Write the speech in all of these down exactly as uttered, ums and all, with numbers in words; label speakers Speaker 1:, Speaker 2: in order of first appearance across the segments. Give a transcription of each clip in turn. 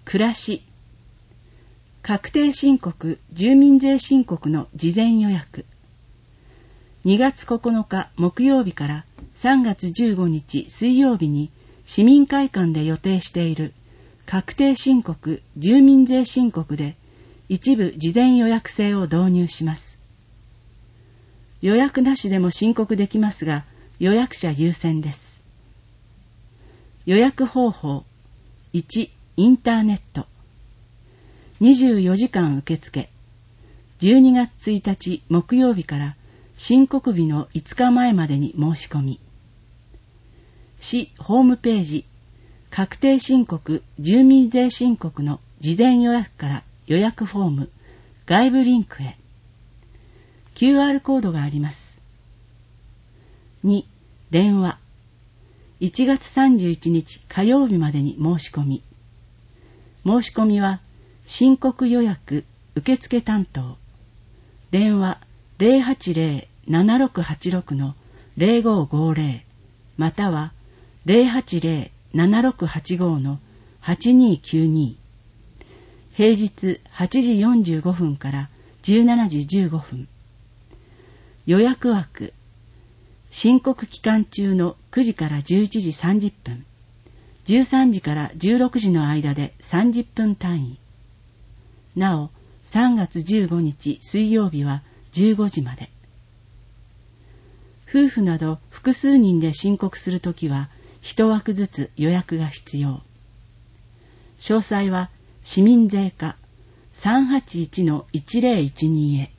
Speaker 1: 暮らし、確定申告、住民税申告の事前予約。にがつここのか木曜日からさんがつじゅうごにち水曜日に市民会館で予定している確定申告、住民税申告で一部事前予約制を導入します。予約なしでも申告できますが、予約者優先です。予約方法。いち、インターネット。にじゅうよじかん受付。じゅうにがつついたち木曜日から申告日のいつかまえまでに申し込み。市ホームページ、確定申告、住民税申告の事前予約から予約フォーム、外部リンクへ。キューアール コードがあります。に、電話。いちがつさんじゅういちにち火曜日までに申し込み。申し込みは、申告予約受付担当。電話 ゼロはちゼロ ななろくはちろく のゼロごごゼロまたはゼロはちゼロ ななろくはちご のはちにきゅうに。平日はちじよんじゅうごふんからじゅうしちじじゅうごふん。予約枠。申告期間中のくじからじゅういちじさんじゅっぷん、じゅうさんじからじゅうろくじの間でさんじゅっぷん単位。なお、さんがつじゅうごにち水曜日はじゅうごじまで。夫婦など複数人で申告するときは、一枠ずつ予約が必要。詳細は市民税課 さんはちいちのいちゼロいちに へ。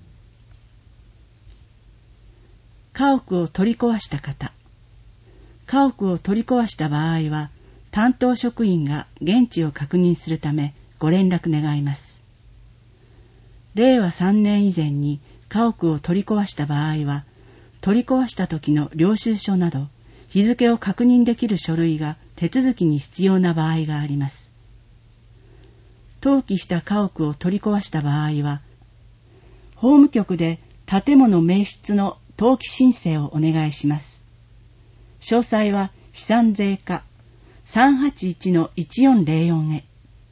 Speaker 1: 家屋を取り壊した方。家屋を取り壊した場合は、担当職員が現地を確認するためご連絡願います。れいわさんねん以前に家屋を取り壊した場合は、取り壊した時の領収書など、日付を確認できる書類が手続きに必要な場合があります。登記した家屋を取り壊した場合は、法務局で建物名室の登記申請をお願いします。詳細は資産税課 さんはちいちのいちよんゼロよん へ。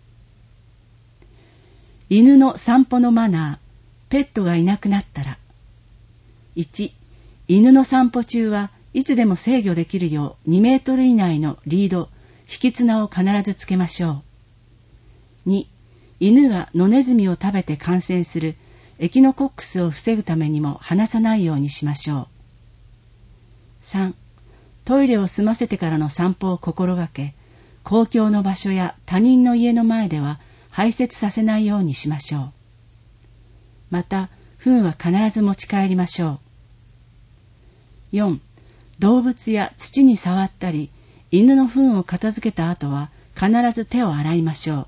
Speaker 1: 犬の散歩のマナー、ペットがいなくなったら。いち、犬の散歩中はいつでも制御できるようにメートル以内のリード、引き綱を必ずつけましょう。に、犬が野ネズミを食べて感染するエキノコックスを防ぐためにも離さないようにしましょう。さん、トイレを済ませてからの散歩を心がけ、公共の場所や他人の家の前では排泄させないようにしましょう。また、糞は必ず持ち帰りましょう。よん、動物や土に触ったり、犬の糞を片付けた後は必ず手を洗いましょう。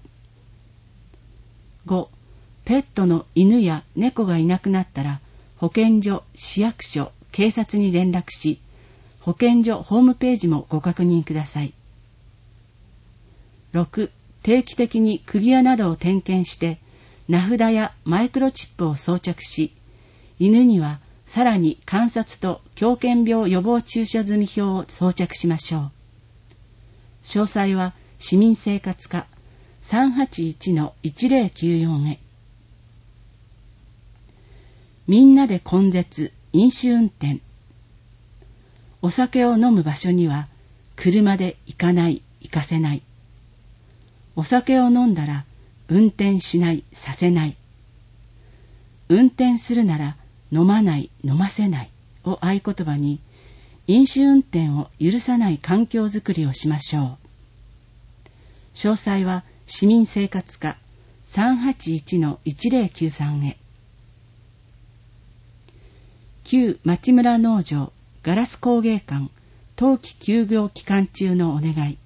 Speaker 1: ご、ペットの犬や猫がいなくなったら、保健所、市役所、警察に連絡し、保健所ホームページもご確認ください。ろく、定期的に首輪などを点検して、名札やマイクロチップを装着し、犬にはさらに観察と狂犬病予防注射済表を装着しましょう。詳細は市民生活課 さんはちいちのいちゼロきゅうよん へ。みんなで根絶、飲酒運転。お酒を飲む場所には車で行かない、行かせない。お酒を飲んだら運転しない、させない。運転するなら飲まない、飲ませないを合言葉に、飲酒運転を許さない環境づくりをしましょう。詳細は市民生活課 さんはちいちのいちゼロきゅうさん へ。旧町村農場ガラス工芸館冬季休業期間中のお願い。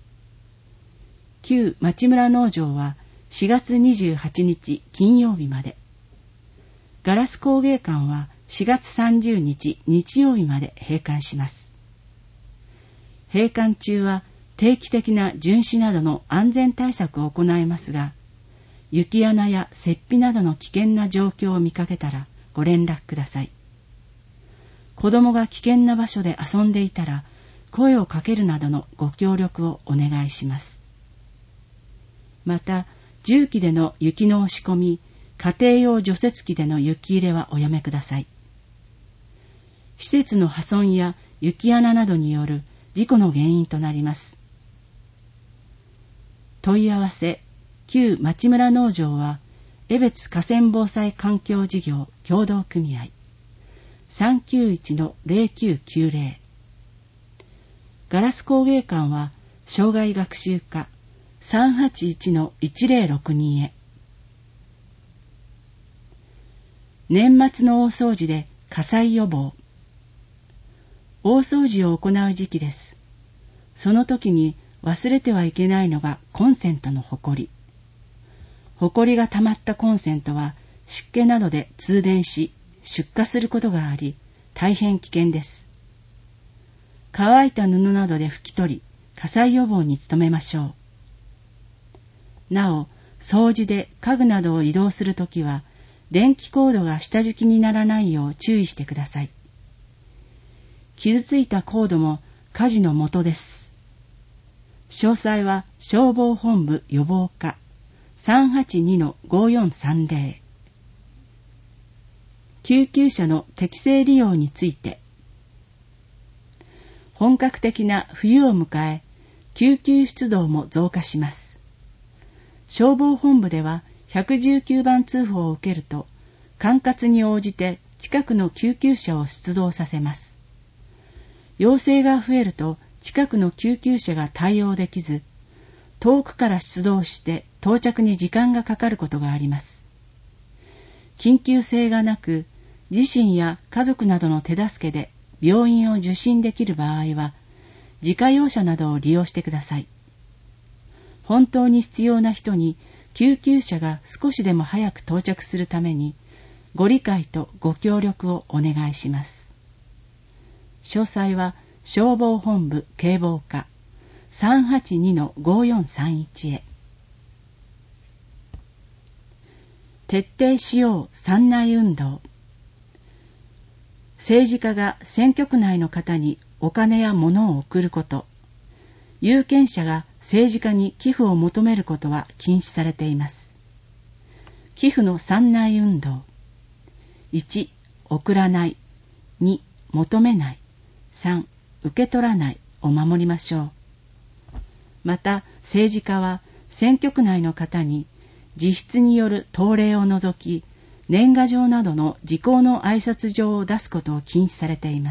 Speaker 1: 旧町村農場はしがつにじゅうはちにち金曜日まで。ガラス工芸館はしがつさんじゅうにち日曜日まで閉館します。閉館中は定期的な巡視などの安全対策を行いますが、雪穴や雪庇などの危険な状況を見かけたらご連絡ください。子供が危険な場所で遊んでいたら声をかけるなどのご協力をお願いします。 また、重機での雪の押し込み、家庭用除雪機での雪入れはおやめください。施設の破損や雪穴などによる事故の原因となります。問い合わせ、旧町村農場は、江別河川防災環境事業協同組合 さんきゅういちのゼロきゅうきゅうゼロ。ガラス工芸館は、障害学習課 さんはちいちのいちゼロろくに へ。年末の大掃除で火災予防。大掃除を行う時期です。その時に忘れてはいけないのがコンセントのほこり。ほこりが溜まったコンセントは湿気などで通電し出火することがあり、大変危険です。乾いた布などで拭き取り、火災予防に努めましょう。なお、掃除で家具などを移動するときは、電気コードが下敷きにならないよう注意してください。傷ついたコードも火事の元です。詳細は消防本部予防課 さんはちにのごよんさんゼロ。救急車の適正利用について。本格的な冬を迎え、救急出動も増加します。消防本部ではひゃくじゅうきゅうばん通報を受けると、管轄に応じて近くの救急車を出動させます。要請が増えると近くの救急車が対応できず、遠くから出動して到着に時間がかかることがあります。緊急性がなく、自身や家族などの手助けで病院を受診できる場合は、自家用車などを利用してください。本当に必要な人に救急車が少しでも早く到着するために、ご理解とご協力をお願いします。詳細は消防本部警防課 さんはちにのごよんさんいち へ。徹底しよう山内運動。政治家が選挙区内の方にお金や物を送ること、有権者が政治家に寄付を求めることは禁止されています。寄付の山内運動。いち、送らない。に、求めない。さん、受け取らないを守りましょう。また、政治家は選挙区内の方に自筆による答礼を除き、年賀状などの時効の挨拶状を出すことを禁止されています。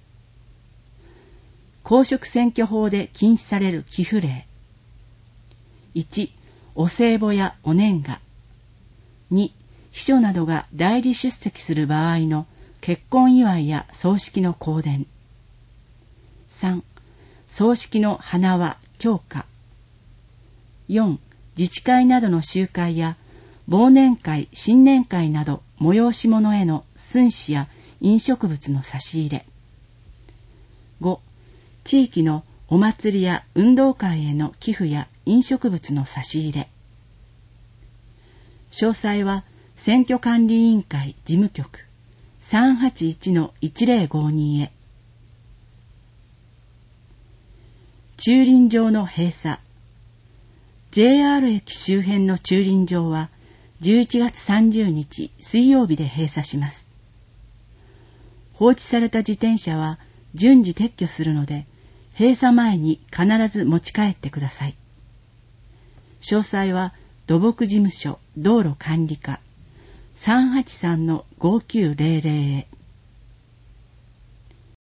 Speaker 1: 公職選挙法で禁止される寄付例。いち、お歳暮やお年賀。に、秘書などが代理出席する場合の結婚祝いや葬式の香典。さん、葬式の花輪、供花。よん、自治会などの集会や忘年会、新年会など催し物への寸志や飲食物の差し入れ。ご、地域のお祭りや運動会への寄付や飲食物の差し入れ。詳細は選挙管理委員会事務局 さんはちいちのいちゼロごに へ。駐輪場の閉鎖。ジェイアール 駅周辺の駐輪場はじゅういちがつさんじゅうにち水曜日で閉鎖します。放置された自転車は順次撤去するので、閉鎖前に必ず持ち帰ってください。詳細は土木事務所道路管理課 さんはちさんのごきゅうゼロゼロ へ。